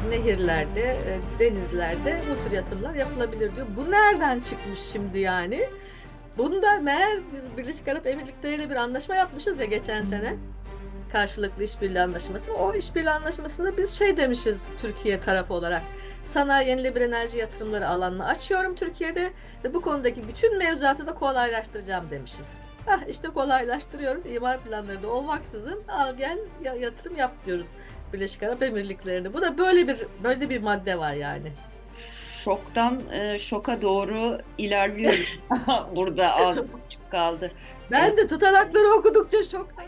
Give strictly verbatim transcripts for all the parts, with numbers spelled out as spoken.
nehirlerde, e, denizlerde bu tür yatırımlar yapılabilir diyor. Bu nereden çıkmış şimdi yani? Bunda meğer biz Birleşik Arap Emirlikleri ile bir anlaşma yapmışız ya geçen sene. Karşılıklı işbirliği anlaşması. O işbirliği anlaşmasında biz şey demişiz Türkiye tarafı olarak. Sanayi yenilenebilir enerji yatırımları alanını açıyorum Türkiye'de ve bu konudaki bütün mevzuatı da kolaylaştıracağım demişiz. Ah işte kolaylaştırıyoruz. İmar planları da olmaksızın al gel yatırım yap diyoruz Birleşik Arap Emirlikleri'ne. Bu da böyle bir böyle bir madde var yani. Şoktan e, şoka doğru ilerliyoruz. Burada ağzım açık kaldı. E, Ben de tutanakları okudukça şoktayım.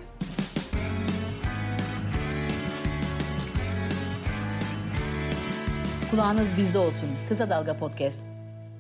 Kulağınız bizde olsun. Kısa Dalga Podcast.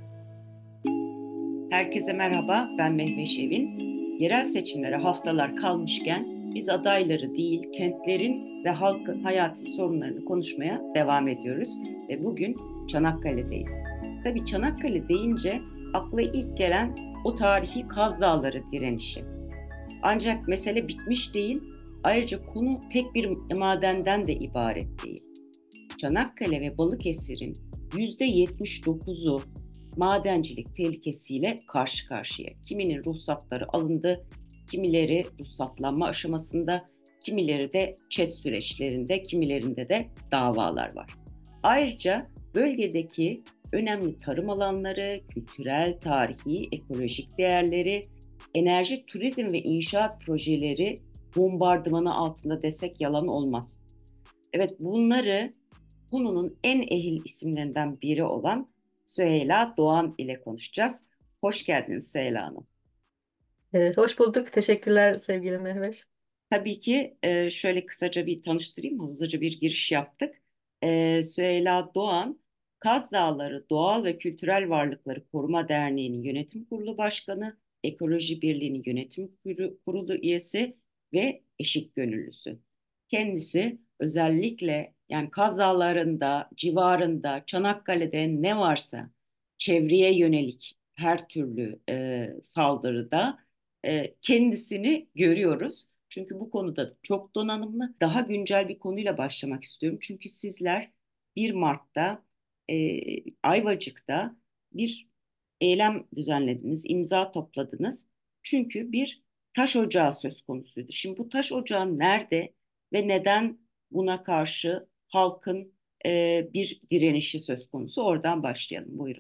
Herkese merhaba, ben Mehveş Evin. Yerel seçimlere haftalar kalmışken biz adayları değil, kentlerin ve halkın hayati sorunlarını konuşmaya devam ediyoruz. Ve bugün Çanakkale'deyiz. Tabii Çanakkale deyince akla ilk gelen o tarihi Kaz Dağları direnişi. Ancak mesele bitmiş değil, ayrıca konu tek bir madenden de ibaret değil. Çanakkale ve Balıkesir'in yüzde yetmiş dokuzu madencilik tehlikesiyle karşı karşıya. Kiminin ruhsatları alındı, kimileri ruhsatlanma aşamasında, kimileri de çet süreçlerinde, kimilerinde de davalar var. Ayrıca bölgedeki önemli tarım alanları, kültürel, tarihi, ekolojik değerleri, enerji, turizm ve inşaat projeleri bombardımanı altında desek yalan olmaz. Evet, bunları konunun en ehil isimlerinden biri olan Süheyla Doğan ile konuşacağız. Hoş geldiniz Süheyla Hanım. Ee, hoş bulduk. Teşekkürler sevgili Mehveş. Tabii ki e, şöyle kısaca bir tanıştırayım, hızlıca bir giriş yaptık. E, Süheyla Doğan, Kaz Dağları Doğal ve Kültürel Varlıkları Koruma Derneği'nin yönetim kurulu başkanı, Ekoloji Birliği'nin yönetim kurulu üyesi ve eşik gönüllüsü. Kendisi özellikle yani Kaz Dağları'nda, civarında, Çanakkale'de ne varsa çevreye yönelik her türlü e, saldırıda e, kendisini görüyoruz. Çünkü bu konuda çok donanımlı. Daha güncel bir konuyla başlamak istiyorum. Çünkü sizler bir Mart'ta e, Ayvacık'ta bir eylem düzenlediniz, imza topladınız. Çünkü bir taş ocağı söz konusuydu. Şimdi bu taş ocağı nerede ve neden buna karşı halkın e, bir direnişi söz konusu? Oradan başlayalım. Buyurun.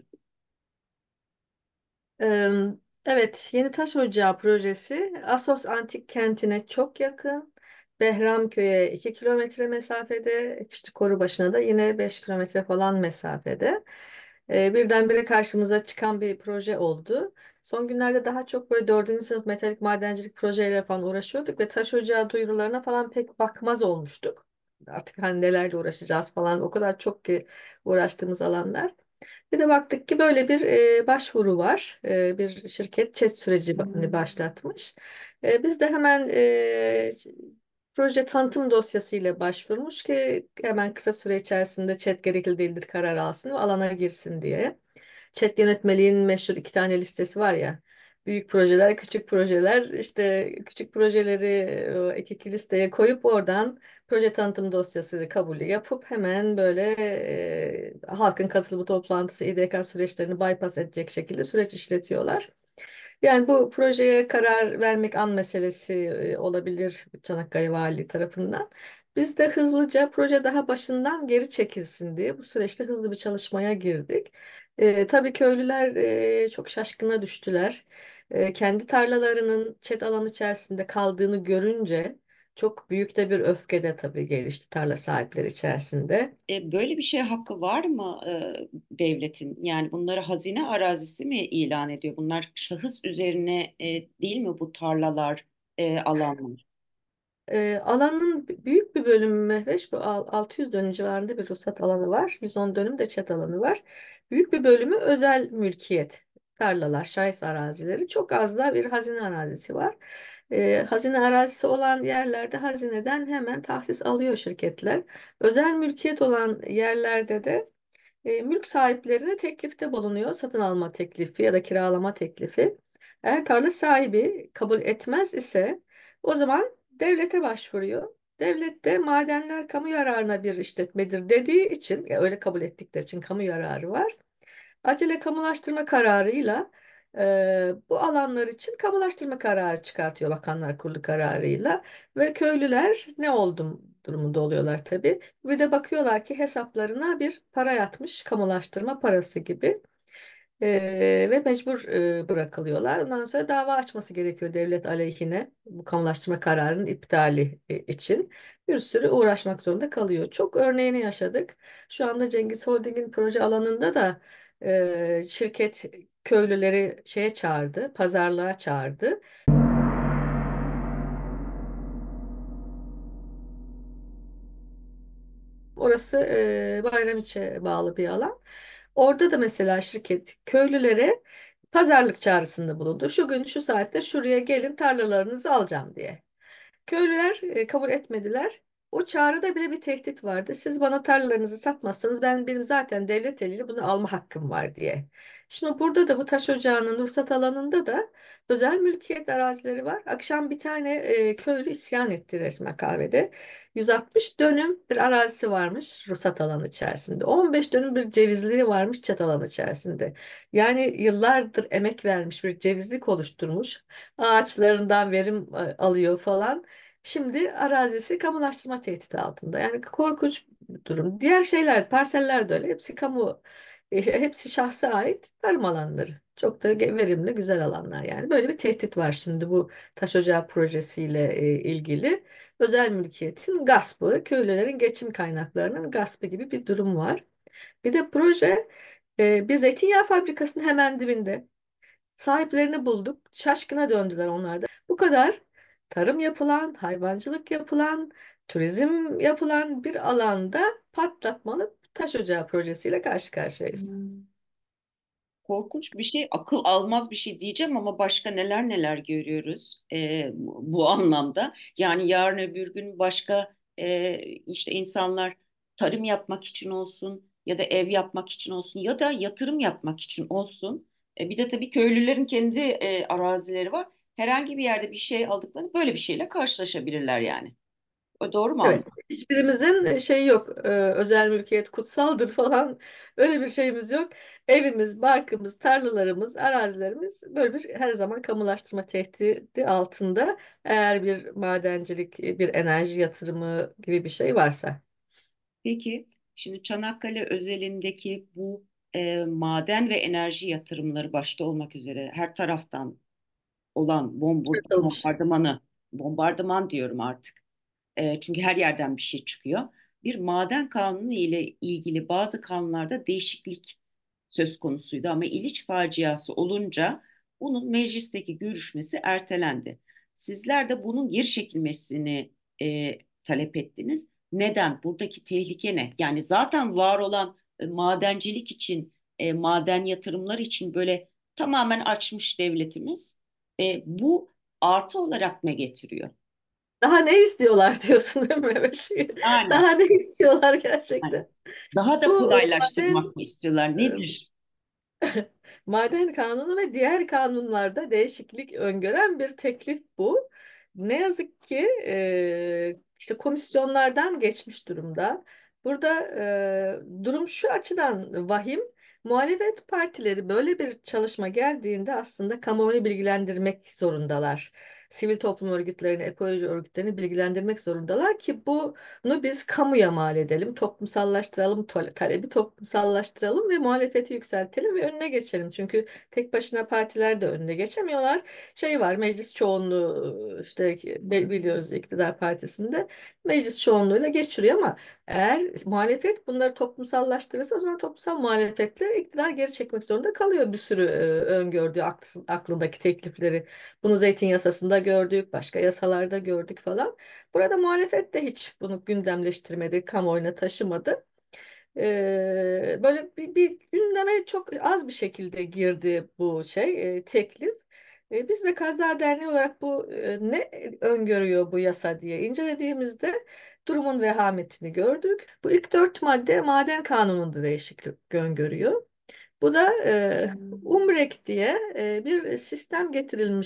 Ee, Evet, Yeni Taş Ocağı projesi Assos Antik Kenti'ne çok yakın. Behramköy'e iki kilometre mesafede, işte Korubaşı'na da yine beş kilometre falan mesafede. Ee, birdenbire karşımıza çıkan bir proje oldu. Son günlerde daha çok böyle dördüncü sınıf metalik madencilik projeleri falan uğraşıyorduk ve taş ocağı duyurularına falan pek bakmaz olmuştuk. Artık hani nelerle uğraşacağız falan o kadar çok ki uğraştığımız alanlar. Bir de baktık ki böyle bir e, başvuru var. E, bir şirket çet süreci ba- hani başlatmış. E, biz de hemen e, proje tanıtım dosyasıyla başvurmuş ki hemen kısa süre içerisinde çet gerekli değildir karar alsın ve alana girsin diye. Çet yönetmeliğin meşhur iki tane listesi var ya. Büyük projeler, küçük projeler. İşte küçük projeleri e, iki iki listeye koyup oradan proje tanıtım dosyası kabulü yapıp hemen böyle e, halkın katılımı toplantısı, İ D K süreçlerini bypass edecek şekilde süreç işletiyorlar. Yani bu projeye karar vermek an meselesi e, olabilir Çanakkale Valiliği tarafından. Biz de hızlıca proje daha başından geri çekilsin diye bu süreçte hızlı bir çalışmaya girdik. E, tabii köylüler e, çok şaşkına düştüler. E, kendi tarlalarının çet alanı içerisinde kaldığını görünce çok büyük de bir öfke de tabii gelişti tarla sahipleri içerisinde. E, böyle bir şey hakkı var mı e, devletin? Yani bunları hazine arazisi mi ilan ediyor? Bunlar şahıs üzerine e, değil mi bu tarlalar, e, alanlar? E, alanın b- büyük bir bölümü Mehveş, bu al- altı yüz dönüm civarında bir ruhsat alanı var. yüz on dönüm de çet alanı var. Büyük bir bölümü özel mülkiyet. Tarlalar, şahıs arazileri. Çok az da bir hazine arazisi var. E, hazine arazisi olan yerlerde hazineden hemen tahsis alıyor şirketler. Özel mülkiyet olan yerlerde de e, mülk sahiplerine teklifte bulunuyor. Satın alma teklifi ya da kiralama teklifi. Eğer tarla sahibi kabul etmez ise o zaman devlete başvuruyor. Devlet de madenler kamu yararına bir işletmedir dediği için, ya öyle kabul ettikleri için kamu yararı var. Acele kamulaştırma kararıyla e, bu alanlar için kamulaştırma kararı çıkartıyor Bakanlar Kurulu kararıyla ve köylüler ne oldum durumunda oluyorlar tabii. Bir de bakıyorlar ki hesaplarına bir para yatmış, kamulaştırma parası gibi. Ee, ve mecbur e, bırakılıyorlar. Ondan sonra dava açması gerekiyor devlet aleyhine bu kamulaştırma kararının iptali e, için. Bir sürü uğraşmak zorunda kalıyor. Çok örneğini yaşadık. Şu anda Cengiz Holding'in proje alanında da e, şirket köylüleri şeye çağırdı, pazarlığa çağırdı. Orası e, Bayramiç'e bağlı bir alan. Orada da mesela şirket köylülere pazarlık çağrısında bulundu. Şu gün şu saatte şuraya gelin tarlalarınızı alacağım diye. Köylüler e, kabul etmediler. O çağrıda bile bir tehdit vardı. Siz bana tarlalarınızı satmazsanız ben benim zaten devlet eliyle bunu alma hakkım var diye. Şimdi burada da bu taş ocağının ruhsat alanında da özel mülkiyet arazileri var. Akşam bir tane e, köylü isyan etti resmen kahvede. yüz altmış dönüm bir arazisi varmış ruhsat alanı içerisinde. on beş dönüm bir cevizliği varmış çat alanı içerisinde. Yani yıllardır emek vermiş bir cevizlik oluşturmuş. Ağaçlarından verim e, alıyor falan. Şimdi arazisi kamulaştırma tehdidi altında. Yani korkunç bir durum. Diğer şeyler, parseller de öyle. Hepsi kamu, e, hepsi şahsa ait tarım alanları. Çok da ge- verimli, güzel alanlar yani. Böyle bir tehdit var şimdi bu taş ocağı projesiyle e, ilgili. Özel mülkiyetin gaspı, köylülerin geçim kaynaklarının gaspı gibi bir durum var. Bir de proje e, bir zeytinyağı fabrikasının hemen dibinde. Sahiplerini bulduk. Şaşkına döndüler onlar da. Bu kadar tarım yapılan, hayvancılık yapılan, turizm yapılan bir alanda patlatmalı taş ocağı projesiyle karşı karşıyayız. Hmm. Korkunç bir şey, akıl almaz bir şey diyeceğim ama başka neler neler görüyoruz e, bu bu anlamda. Yani yarın öbür gün başka e, işte insanlar tarım yapmak için olsun ya da ev yapmak için olsun ya da yatırım yapmak için olsun. E, bir de tabii köylülerin kendi e, arazileri var. Herhangi bir yerde bir şey aldıklarında böyle bir şeyle karşılaşabilirler yani. O doğru mu Evet, anladım? hiçbirimizin şeyi yok. Ee, özel mülkiyet kutsaldır falan. Öyle bir şeyimiz yok. Evimiz, barkımız, tarlalarımız, arazilerimiz böyle bir her zaman kamulaştırma tehdidi altında. Eğer bir madencilik, bir enerji yatırımı gibi bir şey varsa. Peki, şimdi Çanakkale özelindeki bu e, maden ve enerji yatırımları başta olmak üzere her taraftan olan bomba, Yapılmış. bombardımanı, bombardıman diyorum artık. E, çünkü her yerden bir şey çıkıyor. Bir maden kanunu ile ilgili bazı kanunlarda değişiklik söz konusuydu ama İliç faciası olunca bunun meclisteki görüşmesi ertelendi. Sizler de bunun geri çekilmesini e, talep ettiniz. Neden? Buradaki tehlike ne? Yani zaten var olan e, madencilik için, e, maden yatırımları için böyle tamamen açmış devletimiz. E, bu artı olarak ne getiriyor? Daha ne istiyorlar diyorsun değil mi Mehmet? Yani, Daha ne istiyorlar yani gerçekten? daha da Bu e, kolaylaştırmak maden mı istiyorlar? e, Nedir? Maden kanunu ve diğer kanunlarda değişiklik öngören bir teklif bu. Ne yazık ki e, işte komisyonlardan geçmiş durumda. Burada e, durum şu açıdan vahim. Muhalefet partileri böyle bir çalışma geldiğinde aslında kamuoyunu bilgilendirmek zorundalar. Sivil toplum örgütlerini, ekoloji örgütlerini bilgilendirmek zorundalar ki bunu biz kamuya mal edelim, toplumsallaştıralım, tole- talebi toplumsallaştıralım ve muhalefeti yükseltelim ve önüne geçelim. Çünkü tek başına partiler de önüne geçemiyorlar. Şey var, meclis çoğunluğu işte bi- biliyoruz iktidar partisinde meclis çoğunluğuyla geçiriyor ama eğer muhalefet bunları toplumsallaştırırsa o zaman toplumsal muhalefetle iktidar geri çekmek zorunda kalıyor bir sürü e, öngördüğü aklı- aklındaki teklifleri. Bunu zeytin yasasında gördük, başka yasalarda gördük falan. Burada muhalefet de hiç bunu gündemleştirmedi, kamuoyuna taşımadı. Ee, böyle bir, bir gündeme çok az bir şekilde girdi bu şey, e, teklif. E, biz de Kazdağ Derneği olarak bu e, ne öngörüyor bu yasa diye incelediğimizde durumun vehametini gördük. Bu ilk dört madde maden kanununda değişiklik öngörüyor. Bu da e, UMREK diye e, bir sistem getirilmiş.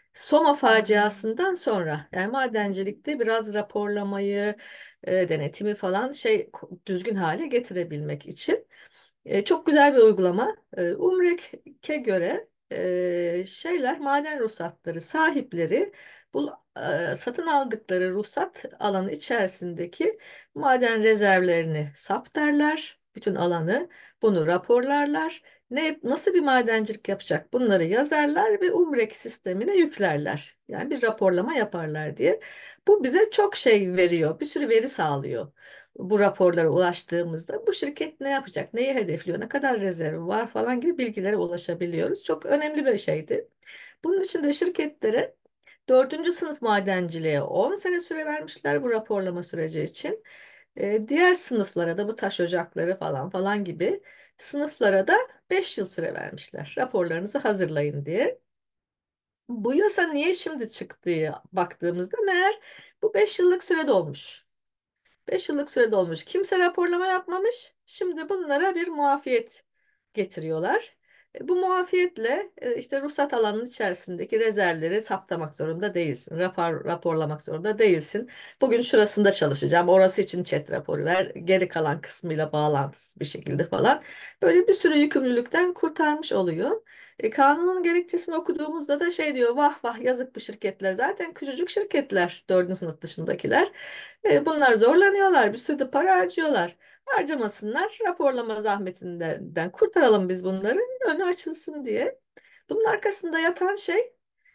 Soma faciasından sonra yani madencilikte biraz raporlamayı, e, denetimi falan şey düzgün hale getirebilmek için e, çok güzel bir uygulama. E, UMREK'e göre e, şeyler maden ruhsatları sahipleri bu e, satın aldıkları ruhsat alanı içerisindeki maden rezervlerini saptarlar. Bütün alanı bunu raporlarlar. Ne, nasıl bir madencilik yapacak bunları yazarlar ve UMREK sistemine yüklerler. Yani bir raporlama yaparlar diye. Bu bize çok şey veriyor, bir sürü veri sağlıyor bu raporlara ulaştığımızda bu şirket ne yapacak, neyi hedefliyor, ne kadar rezervi var falan gibi bilgilere ulaşabiliyoruz. Çok önemli bir şeydi. Bunun için de şirketlere dördüncü sınıf madenciliğe on sene süre vermişler bu raporlama süreci için. Ee, diğer sınıflara da bu taş ocakları falan falan gibi sınıflara da beş yıl süre vermişler. Raporlarınızı hazırlayın diye. Bu yasa niye şimdi çıktığı baktığımızda meğer bu beş yıllık süre dolmuş. Beş yıllık sürede olmuş. Kimse raporlama yapmamış. Şimdi bunlara bir muafiyet getiriyorlar. E, Bu muafiyetle e, işte ruhsat alanının içerisindeki rezervleri saptamak zorunda değilsin. Rapor, raporlamak zorunda değilsin. Bugün şurasında çalışacağım. Orası için chat raporu ver. Geri kalan kısmıyla bağlantısız bir şekilde falan. Böyle bir sürü yükümlülükten kurtarmış oluyor. E, kanunun gerekçesini okuduğumuzda da şey diyor, vah vah yazık bu şirketler. Zaten küçücük şirketler, dördüncü sınıf dışındakiler. E, bunlar zorlanıyorlar, bir sürü de para harcıyorlar. Harcamasınlar, raporlama zahmetinden kurtaralım biz bunları, önü açılsın diye. Bunun arkasında yatan şey,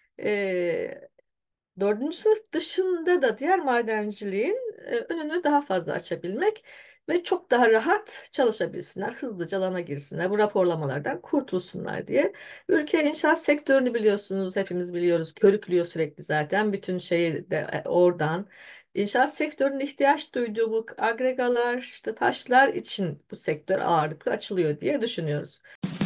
e, dördüncü sınıf dışında da diğer madenciliğin e, önünü daha fazla açabilmek ve çok daha rahat çalışabilsinler, hızlıca alana girsinler, bu raporlamalardan kurtulsunlar diye. Ülke inşaat sektörünü biliyorsunuz, hepimiz biliyoruz, körüklüyor sürekli zaten. Bütün şeyi de e, oradan. İnşaat sektörünün ihtiyaç duyduğu bu agregalar, işte taşlar için bu sektör ağırlıklı açılıyor diye düşünüyoruz.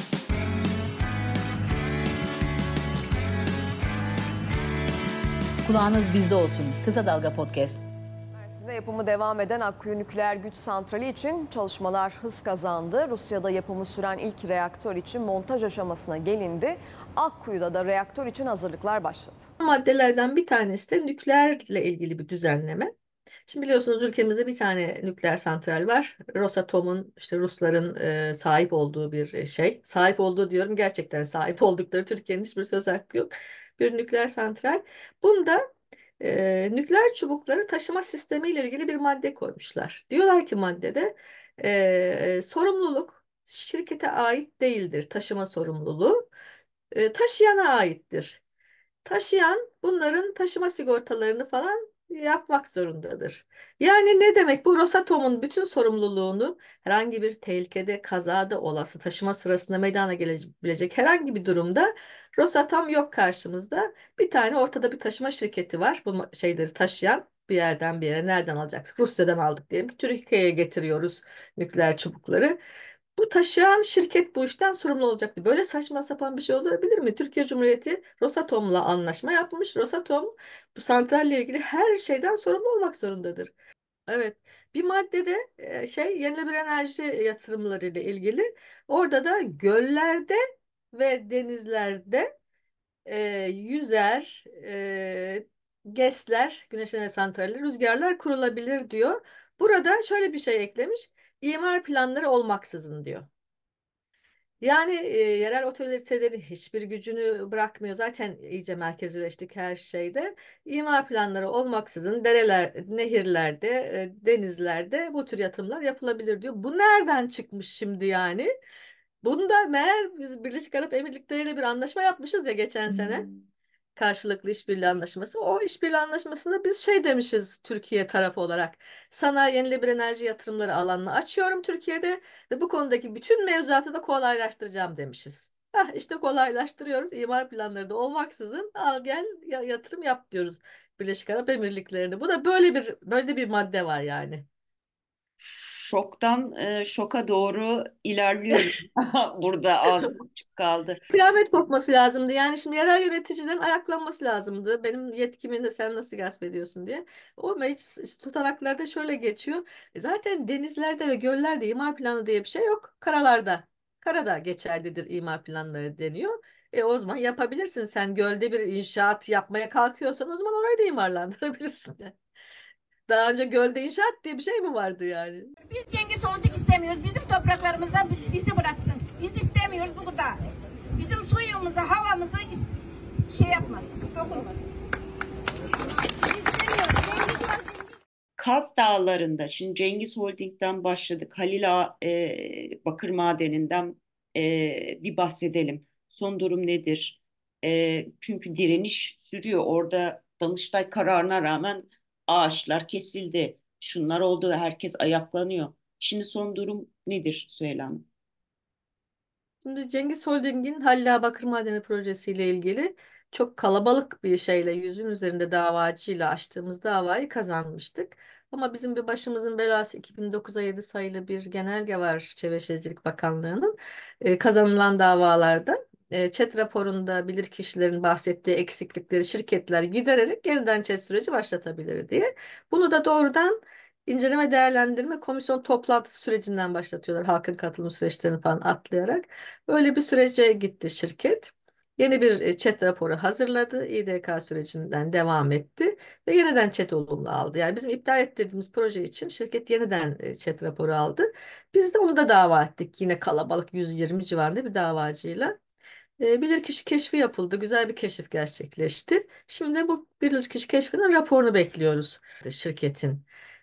Kulağınız bizde olsun. Kısa Dalga Podcast. Mersin'de yapımı devam eden Akkuyu Nükleer Güç Santrali için çalışmalar hız kazandı. Rusya'da yapımı süren ilk reaktör için montaj aşamasına gelindi. Akkuyu'da da reaktör için hazırlıklar başladı. Maddelerden bir tanesi de nükleerle ilgili bir düzenleme. Şimdi biliyorsunuz ülkemizde bir tane nükleer santral var. Rosatom'un işte Rusların e, sahip olduğu bir e, şey. Sahip olduğu diyorum, gerçekten sahip oldukları, Türkiye'nin hiçbir söz hakkı yok. Bir nükleer santral. Bunda e, nükleer çubukları taşıma sistemiyle ilgili bir madde koymuşlar. Diyorlar ki maddede e, sorumluluk şirkete ait değildir, taşıma sorumluluğu. E, taşıyana aittir. Taşıyan bunların taşıma sigortalarını falan yapmak zorundadır. Yani ne demek bu? Rosatom'un bütün sorumluluğunu herhangi bir tehlikede, kazada, olası taşıma sırasında meydana gelebilecek herhangi bir durumda Rosatom yok karşımızda. Bir tane ortada bir taşıma şirketi var. Bu ma- şeyleri taşıyan, bir yerden bir yere nereden alacaksak? Rusya'dan aldık diyelim ki Türkiye'ye getiriyoruz nükleer çubukları. Bu taşıyan şirket bu işten sorumlu olacaktı. Böyle saçma sapan bir şey olabilir mi? Türkiye Cumhuriyeti Rosatom'la anlaşma yapmış. Rosatom bu santralle ilgili her şeyden sorumlu olmak zorundadır. Evet. Bir maddede e, şey yenilenebilir enerji yatırımları ile ilgili. Orada da göllerde ve denizlerde e, yüzer, e, GES'ler, güneş enerji santralleri, rüzgarlar kurulabilir diyor. Burada şöyle bir şey eklemiş. İmar planları olmaksızın diyor. Yani e, yerel otoriteleri hiçbir gücünü bırakmıyor. Zaten iyice merkezileştik her şeyde. İmar planları olmaksızın dereler, nehirlerde, e, denizlerde bu tür yatırımlar yapılabilir diyor. Bu nereden çıkmış şimdi yani? Bunda meğer biz Birleşik Arap Emirlikleri ile bir anlaşma yapmışız ya geçen sene. Karşılıklı işbirliği anlaşması. O işbirliği anlaşmasında biz şey demişiz Türkiye tarafı olarak. Sana yenilenebilir enerji yatırımları alanını açıyorum Türkiye'de ve bu konudaki bütün mevzuatı da kolaylaştıracağım demişiz. Hah, işte kolaylaştırıyoruz. İmar planları da olmaksızın al gel ya- yatırım yap diyoruz Birleşik Arap Emirlikleri'ne. Bu da böyle bir böyle bir madde var yani. Şoktan e, şoka doğru ilerliyoruz. Burada ağzım açık kaldı. Kıyamet kopması lazımdı. Yani şimdi yerel yöneticilerin ayaklanması lazımdı. Benim yetkimi de sen nasıl gasp ediyorsun diye. O meclis işte tutanaklarda şöyle geçiyor. E zaten denizlerde ve göllerde imar planı diye bir şey yok. Karalarda. Karada geçerlidir imar planları deniyor. E o zaman yapabilirsin. Sen gölde bir inşaat yapmaya kalkıyorsan o zaman orayı da imarlandırabilirsin. Daha önce gölde inşaat diye bir şey mi vardı yani? Biz Cengiz Holding istemiyoruz. Bizim topraklarımızdan bizi bizi bıraksın. Biz istemiyoruz bu kadar. Bizim suyumuzu, havamızı is- şey yapmasın, dokunmasın. Biz istemiyoruz. Cengiz Holding. Kaz Dağları'nda, şimdi Cengiz Holding'den başladık. Halil Ağa, e, Bakır Madeni'nden e, bir bahsedelim. Son durum nedir? E, çünkü direniş sürüyor. Orada Danıştay kararına rağmen ağaçlar kesildi. Şunlar oldu ve herkes ayaklanıyor. Şimdi son durum nedir Süheyla Hanım? Şimdi Cengiz Holding'in Halla Bakır Madeni projesiyle ilgili çok kalabalık bir şeyle yüzün üzerinde davacıyla açtığımız davayı kazanmıştık. Ama bizim bir başımızın belası iki bin dokuza yedi sayılı bir genelge var Çevre Şehircilik Bakanlığı'nın. Ee, kazanılan davalarda e, ÇED raporunda bilirkişilerin bahsettiği eksiklikleri şirketler gidererek yeniden ÇED süreci başlatabilir diye. Bunu da doğrudan İnceleme değerlendirme komisyon toplantısı sürecinden başlatıyorlar. Halkın katılım süreçlerini falan atlayarak. Böyle bir sürece gitti şirket. Yeni bir e, chat raporu hazırladı. İ D K sürecinden devam etti ve yeniden chat olumlu aldı. Yani bizim iptal ettirdiğimiz proje için şirket yeniden e, chat raporu aldı. Biz de onu da dava ettik. Yine kalabalık yüz yirmi civarında bir davacıyla. E, bilirkişi keşfi yapıldı. Güzel bir keşif gerçekleşti. Şimdi bu bilirkişi keşfinin raporunu bekliyoruz şirketin.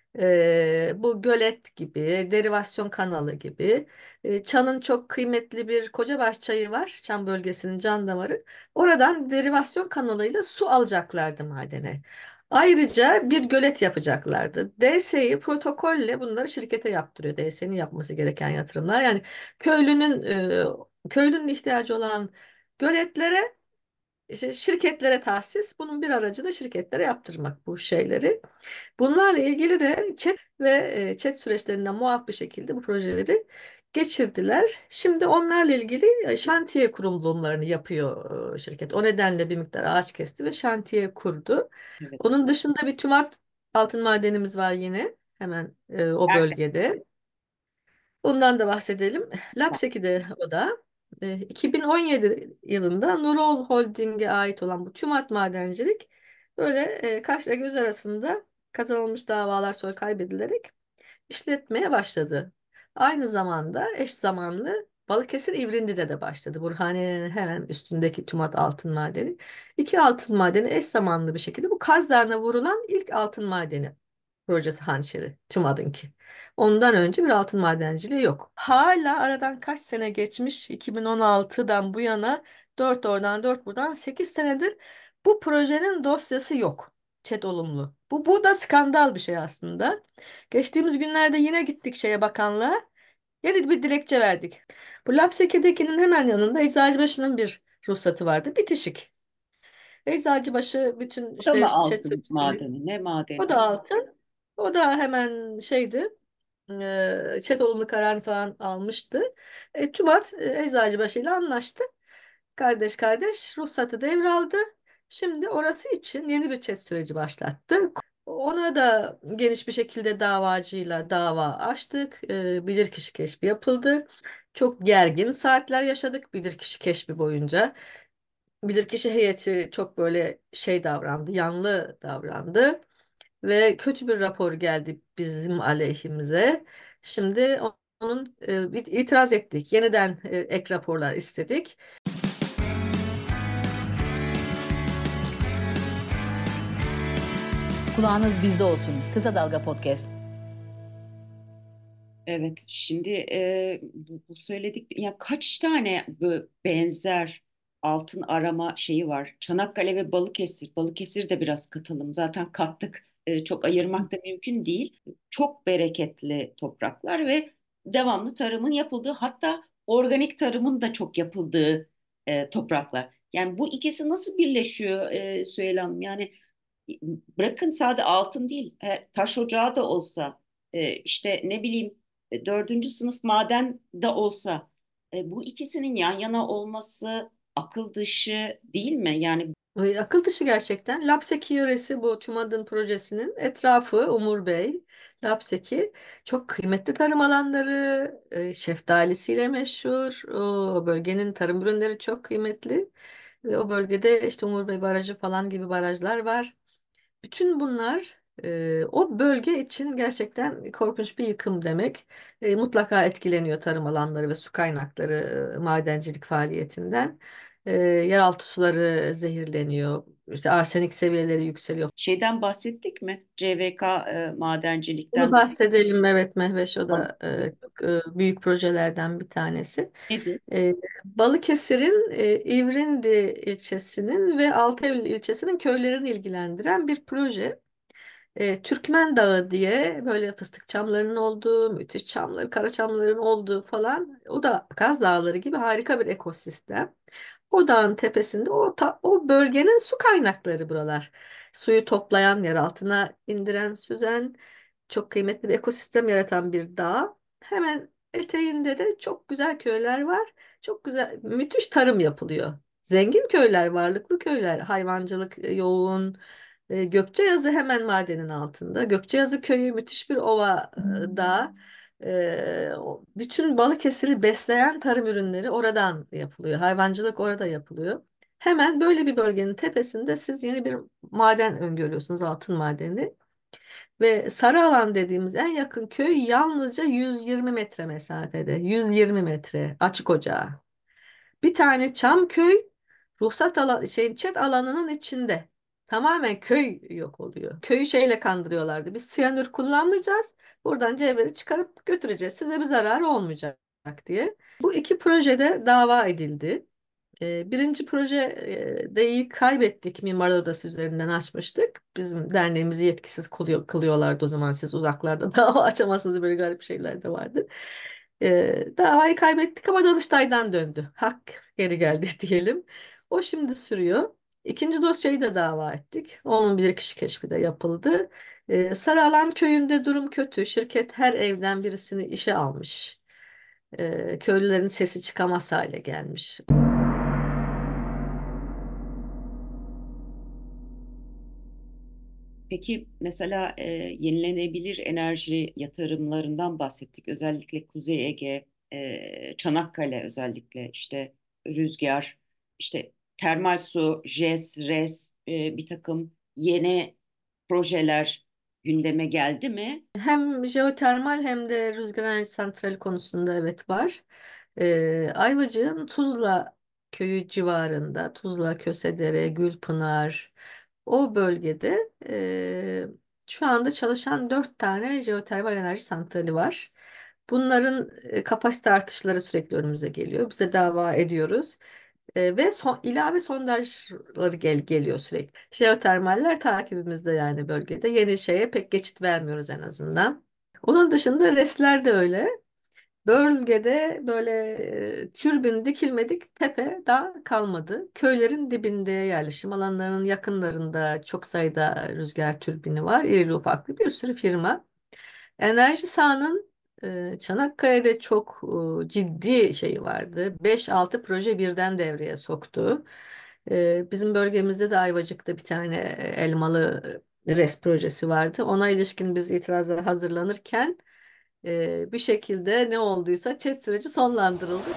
E, bu gölet gibi, derivasyon kanalı gibi. E, Çan'ın çok kıymetli bir Kocabaş çayı var. Çan bölgesinin can damarı. Oradan derivasyon kanalıyla su alacaklardı madene. Ayrıca bir gölet yapacaklardı. D S'yi protokolle bunları şirkete yaptırıyor. D S'nin yapması gereken yatırımlar. Yani köylünün e, köylünün ihtiyacı olan göletlere, işte şirketlere tahsis, bunun bir aracı da şirketlere yaptırmak bu şeyleri. Bunlarla ilgili de chat ve e, chat süreçlerinden muaf bir şekilde bu projeleri geçirdiler. Şimdi onlarla ilgili e, şantiye kurulumlarını yapıyor e, şirket. O nedenle bir miktar ağaç kesti ve şantiye kurdu. Evet. Onun dışında bir TÜMAT altın madenimiz var yine hemen e, o Nerede? bölgede. Ondan da bahsedelim. Lapseki'de o da. E, iki bin on yedi yılında Nurol Holding'e ait olan bu tümat madencilik böyle e, kaşla göz arasında kazanılmış davalar sonra kaybedilerek işletmeye başladı. Aynı zamanda eş zamanlı Balıkesir İvrindi'de de başladı. Burhaniye'nin hemen üstündeki tümat altın madeni. İki altın madeni eş zamanlı bir şekilde bu Kaz Dağı'na vurulan ilk altın madeni projesi hançeri TÜMAD'ınki. Ondan önce bir altın madenciliği yok. Hala aradan kaç sene geçmiş? iki bin on altıdan bu yana dört oradan dört buradan sekiz senedir bu projenin dosyası yok. Çet olumlu. Bu, bu da skandal bir şey aslında. Geçtiğimiz günlerde yine gittik şeye bakanlığa. Yeni bir dilekçe verdik. Bu Lapseki'dekinin hemen yanında Eczacıbaşı'nın bir ruhsatı vardı. Bitişik. Eczacıbaşı bütün O da mı işte çet altın madeni? Ne o madeni? da altın. O da hemen şeydi. E, çet olumlu kararını falan almıştı. E, TÜBAT e, Eczacıbaşı ile anlaştı. Kardeş kardeş ruhsatı devraldı. Şimdi orası için yeni bir çet süreci başlattı. Ona da geniş bir şekilde davacıyla dava açtık. E, bilirkişi keşfi yapıldı. Çok gergin saatler yaşadık bilirkişi keşfi boyunca. Bilirkişi heyeti çok böyle şey davrandı, yanlı davrandı ve kötü bir rapor geldi bizim aleyhimize. Şimdi onun e, bir itiraz ettik. Yeniden e, ek raporlar istedik. Kulağınız bizde olsun. Kısa Dalga Podcast. Evet, şimdi e, bu, bu söyledik ya kaç tane bu benzer altın arama şeyi var. Çanakkale ve Balıkesir. Balıkesir de biraz katalım. Zaten kattık. E, çok ayırmak da mümkün değil. Çok bereketli topraklar ve devamlı tarımın yapıldığı, hatta organik tarımın da çok yapıldığı e, topraklar. Yani bu ikisi nasıl birleşiyor e, Süheyla Hanım? Yani bırakın sade altın değil, e, taş ocağı da olsa, e, işte ne bileyim e, dördüncü sınıf maden de olsa, e, bu ikisinin yan yana olması akıl dışı değil mi? Yani Ay, akıl dışı gerçekten. Lapseki yöresi bu TÜMAD'ın projesinin etrafı Umur Bey, Lapseki çok kıymetli tarım alanları, e, şeftalisiyle meşhur. O bölgenin tarım ürünleri çok kıymetli. Ve o bölgede işte Umur Bey Barajı falan gibi barajlar var. Bütün bunlar e, o bölge için gerçekten korkunç bir yıkım demek. E, mutlaka etkileniyor tarım alanları ve su kaynakları e, madencilik faaliyetinden. E, yeraltı suları zehirleniyor. İşte arsenik seviyeleri yükseliyor. Şeyden bahsettik mi? C V K e, Bunu madencilikten bahsedelim. Evet Mehveş, o da balık. e, çok e, büyük projelerden bir tanesi. Nedir? E, Balıkesir'in e, İvrindi ilçesinin ve Altıeylül ilçesinin köylerini ilgilendiren bir proje. E, Türkmen Dağı diye böyle fıstık çamlarının olduğu, müthiş çamları, kara çamların olduğu falan. O da Kaz Dağları gibi harika bir ekosistem. O dağın tepesinde o, ta- o bölgenin su kaynakları buralar. Suyu toplayan, yer altına indiren, süzen çok kıymetli bir ekosistem yaratan bir dağ. Hemen eteğinde de çok güzel köyler var. Çok güzel, müthiş tarım yapılıyor. Zengin köyler, varlıklı köyler, hayvancılık e, yoğun. E, Gökçeazı hemen madenin altında. Gökçeazı köyü müthiş bir ovada. E, o- bütün Balıkesir'i besleyen tarım ürünleri oradan yapılıyor. Hayvancılık orada yapılıyor. Hemen böyle bir bölgenin tepesinde siz yeni bir maden öngörüyorsunuz, altın madeni. Ve Sarıalan dediğimiz en yakın köy yalnızca yüz yirmi metre mesafede. yüz yirmi metre açık ocağı. Bir tane Çamköy ruhsat alan, şey, çet alanının içinde. Tamamen köy yok oluyor. Köyü şeyle kandırıyorlardı. Biz siyanür kullanmayacağız. Buradan cevheri çıkarıp götüreceğiz. Size bir zararı olmayacak diye. Bu iki projede dava edildi. Ee, Birinci projeyi kaybettik. Mimarlar Odası üzerinden açmıştık. Bizim derneğimizi yetkisiz kılıyor, kılıyorlardı o zaman. Siz uzaklarda dava açamazsınız, böyle garip şeyler de vardı. Ee, davayı kaybettik ama Danıştay'dan döndü. Hak geri geldi diyelim. O şimdi sürüyor. İkinci dosyayı da dava ettik. Onun bilirkişi keşfi de yapıldı. Ee, Sarıalan köyünde durum kötü. Şirket her evden birisini işe almış. Ee, köylülerin sesi çıkamaz hale gelmiş. Peki mesela e, yenilenebilir enerji yatırımlarından bahsettik. Özellikle Kuzey Ege, e, Çanakkale özellikle işte rüzgar, işte termal su, JES, RES, e, bir takım yeni projeler gündeme geldi mi? Hem jeotermal hem de rüzgar enerji santrali konusunda evet var. Ee, Ayvacık'ın Tuzla köyü civarında, Tuzla, Kösedere, Gülpınar, o bölgede e, şu anda çalışan dört tane jeotermal enerji santrali var. Bunların e, kapasite artışları sürekli önümüze geliyor. Bize dava ediyoruz. E, ve son, ilave sondajları gel, geliyor sürekli. Jeotermaller takibimizde yani bölgede. Yeni şeye pek geçit vermiyoruz en azından. Onun dışında RES'ler de öyle. Bölgede böyle e, türbün dikilmedik tepe dağ kalmadı. Köylerin dibinde, yerleşim alanlarının yakınlarında çok sayıda rüzgar türbini var. İrili ufaklı bir sürü firma. Enerji sahanın e, Çanakkale'de çok e, ciddi şeyi vardı. Beş altı proje birden devreye soktu. E, bizim bölgemizde de Ayvacık'ta bir tane e, elmalı RES projesi vardı. Ona ilişkin biz itirazlar hazırlanırken e, bir şekilde ne olduysa çet süreci sonlandırıldı.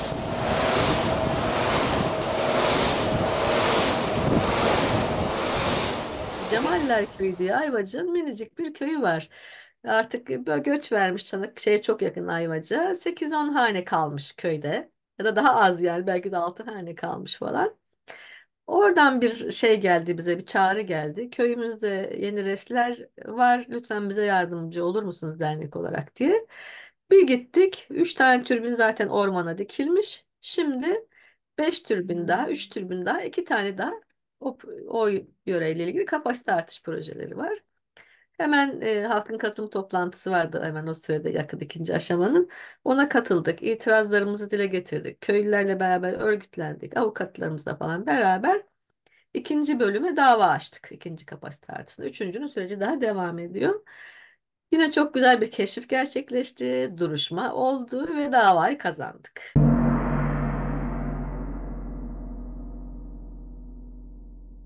Cemaller Köyü diye Ayvacık'ın minicik bir köyü var. Artık böyle göç vermiş Çanak şeye çok yakın Ayvacık'a. sekiz on hane kalmış köyde. Ya da daha az yani, belki de altı hane kalmış falan. Oradan bir şey geldi, bize bir çağrı geldi. Köyümüzde yeni resler var. Lütfen bize yardımcı olur musunuz dernek olarak diye. Bir gittik. Üç tane türbin zaten ormana dikilmiş. Şimdi beş türbin daha, üç türbin daha, iki tane daha o, o yöreyle ilgili kapasite artış projeleri var. Hemen e, halkın katılım toplantısı vardı hemen o sırada, yakın ikinci aşamanın. Ona katıldık. İtirazlarımızı dile getirdik. Köylülerle beraber örgütlendik. Avukatlarımızla falan beraber ikinci bölüme dava açtık. İkinci kapasite artışında. Üçüncünün süreci daha devam ediyor. Yine çok güzel bir keşif gerçekleşti. Duruşma oldu ve davayı kazandık.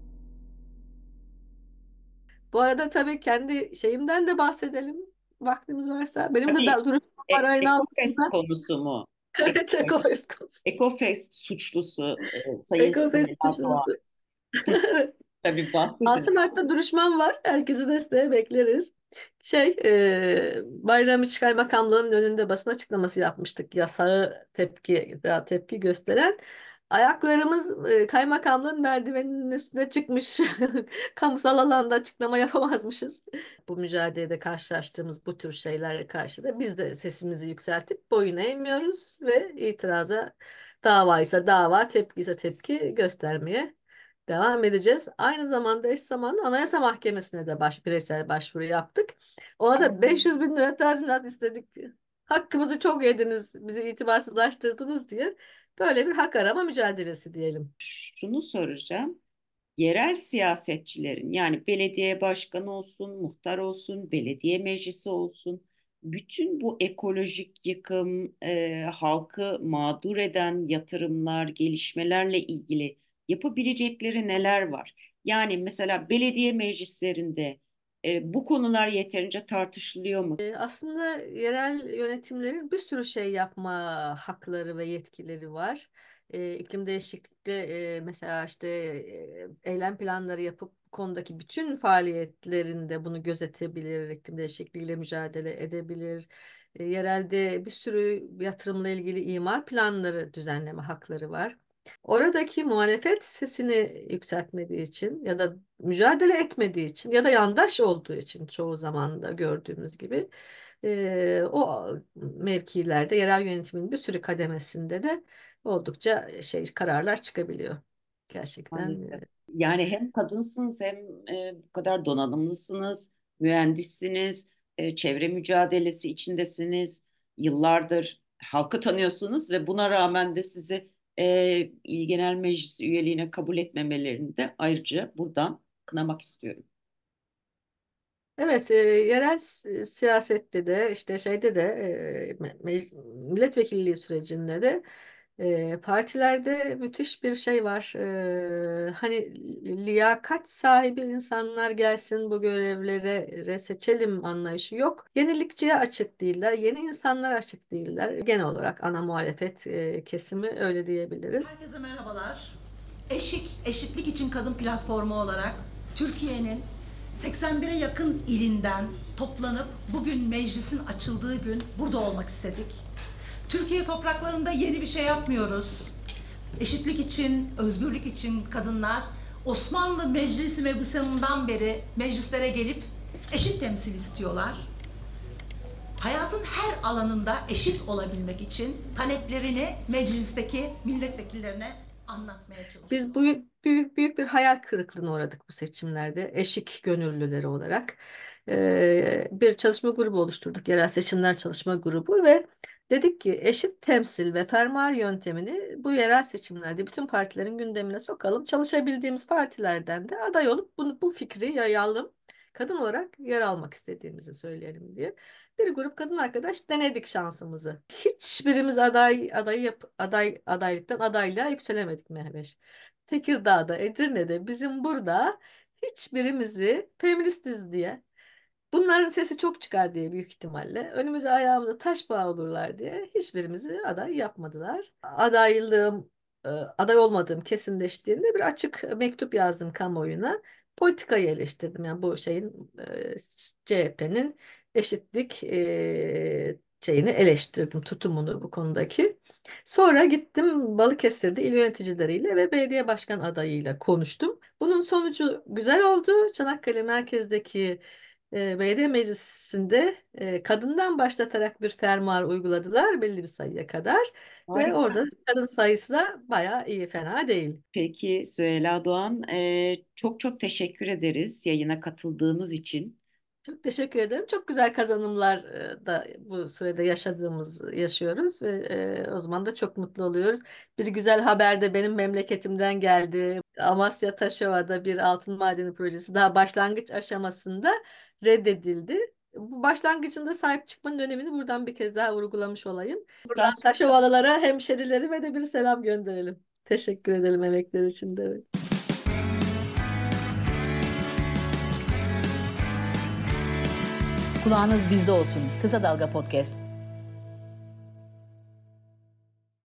Bu arada tabii kendi şeyimden de bahsedelim. Vaktimiz varsa. Benim de Tabii da duruşum e, var ayın Ekofest altısında. konusu mu? Evet, Ekofest konusu. Ekofest suçlusu e, Sayın Ekofest Süheyla Doğan. suçlusu. Tabii bahsedin. altı Mart'ta duruşmam var. Herkesi desteğe bekleriz. Şey, e, Bayramiçi Kaymakamlığı'nın önünde basın açıklaması yapmıştık. Yasağı tepki, daha tepki gösteren. Ayaklarımız e, kaymakamlığın merdiveninin üstüne çıkmış. Kamusal alanda açıklama yapamazmışız. Bu mücadelede karşılaştığımız bu tür şeylerle karşı da biz de sesimizi yükseltip boyun eğmiyoruz ve itiraza, davaysa dava, tepki ise tepki göstermeye devam edeceğiz. Aynı zamanda eş zamanlı Anayasa Mahkemesi'ne de baş, bireysel başvuru yaptık. Ona da beş yüz bin lira tazminat istedik. Hakkımızı çok yediniz, bizi itibarsızlaştırdınız diye. Böyle bir hak arama mücadelesi diyelim. Şunu soracağım. Yerel siyasetçilerin yani belediye başkanı olsun, muhtar olsun, belediye meclisi olsun, bütün bu ekolojik yıkım, e, halkı mağdur eden yatırımlar, gelişmelerle ilgili yapabilecekleri neler var? Yani mesela belediye meclislerinde e, bu konular yeterince tartışılıyor mu? E, Aslında yerel yönetimlerin bir sürü şey yapma hakları ve yetkileri var. E, iklim değişikliği e, mesela işte e, eylem planları yapıp bu konudaki bütün faaliyetlerinde bunu gözetebilir, iklim değişikliğiyle mücadele edebilir. E, yerelde bir sürü yatırımla ilgili imar planları düzenleme hakları var. Oradaki muhalefet sesini yükseltmediği için ya da mücadele etmediği için ya da yandaş olduğu için çoğu zaman da gördüğümüz gibi e, o mevkilerde yerel yönetimin bir sürü kademesinde de oldukça şey kararlar çıkabiliyor. Gerçekten. Maalesef. e, Yani hem kadınsınız hem e, bu kadar donanımlısınız, mühendissiniz, e, çevre mücadelesi içindesiniz, yıllardır halkı tanıyorsunuz ve buna rağmen de sizi e, İl Genel Meclisi üyeliğine kabul etmemelerini de ayrıca buradan kınamak istiyorum. Evet, e, yerel si- siyasette de işte şeyde de e, me- mec- milletvekilliği sürecinde de e, partilerde müthiş bir şey var. E, hani liyakat sahibi insanlar gelsin bu görevlere seçelim anlayışı yok. Yenilikçiye açık değiller, yeni insanlar açık değiller. Genel olarak ana muhalefet e, kesimi öyle diyebiliriz. Herkese merhabalar. Eşik, Eşitlik için Kadın Platformu olarak Türkiye'nin seksen bire yakın ilinden toplanıp bugün meclisin açıldığı gün burada olmak istedik. Türkiye topraklarında yeni bir şey yapmıyoruz. Eşitlik için, özgürlük için kadınlar Osmanlı Meclisi mebusanından beri meclislere gelip eşit temsil istiyorlar. Hayatın her alanında eşit olabilmek için taleplerini meclisteki milletvekillerine anlatmaya çalışıyor. Biz bu büyük büyük bir hayal kırıklığına uğradık bu seçimlerde eşik gönüllüleri olarak. Ee, bir çalışma grubu oluşturduk, yerel seçimler çalışma grubu ve dedik ki eşit temsil ve fermuar yöntemini bu yerel seçimlerde bütün partilerin gündemine sokalım. Çalışabildiğimiz partilerden de aday olup bunu, bu fikri yayalım. Kadın olarak yer almak istediğimizi söyleyelim diye. Bir grup kadın arkadaş denedik şansımızı. Hiçbirimiz aday aday yap, aday adaylıktan adaylığa yükselemedik Mehveş. Tekirdağ'da, Edirne'de, bizim burada hiçbirimizi feministiz diye, bunların sesi çok çıkar diye büyük ihtimalle önümüze ayağımıza taş bağı olurlar diye hiçbirimizi aday yapmadılar. Adaylığım, e, aday olmadığım kesinleştiğinde bir açık mektup yazdım kamuoyuna. Politikayı eleştirdim. Yani bu şeyin e, C H P'nin eşitlik e, şeyini eleştirdim, tutumunu bu konudaki. Sonra gittim Balıkesir'de il yöneticileriyle ve belediye başkan adayıyla konuştum. Bunun sonucu güzel oldu. Çanakkale merkezdeki e, belediye meclisinde e, kadından başlatarak bir fermuar uyguladılar belli bir sayıya kadar ve Harika. orada kadın sayısı da bayağı iyi, fena değil. Peki Süheyla Doğan, e, çok çok teşekkür ederiz yayına katıldığımız için. Çok teşekkür ederim. Çok güzel kazanımlar e, da bu sürede yaşadığımız, yaşıyoruz ve e, o zaman da çok mutlu oluyoruz. Bir güzel haber de benim memleketimden geldi. Amasya Taşova'da bir altın madeni projesi daha başlangıç aşamasında reddedildi. Bu başlangıcında sahip çıkmanın önemini buradan bir kez daha vurgulamış olayım. Daha Buradan Taşovalılara, hemşerilerime de bir selam gönderelim. Teşekkür ederim emekleri için de. Evet. Kulağınız bizde olsun. Kısa Dalga Podcast.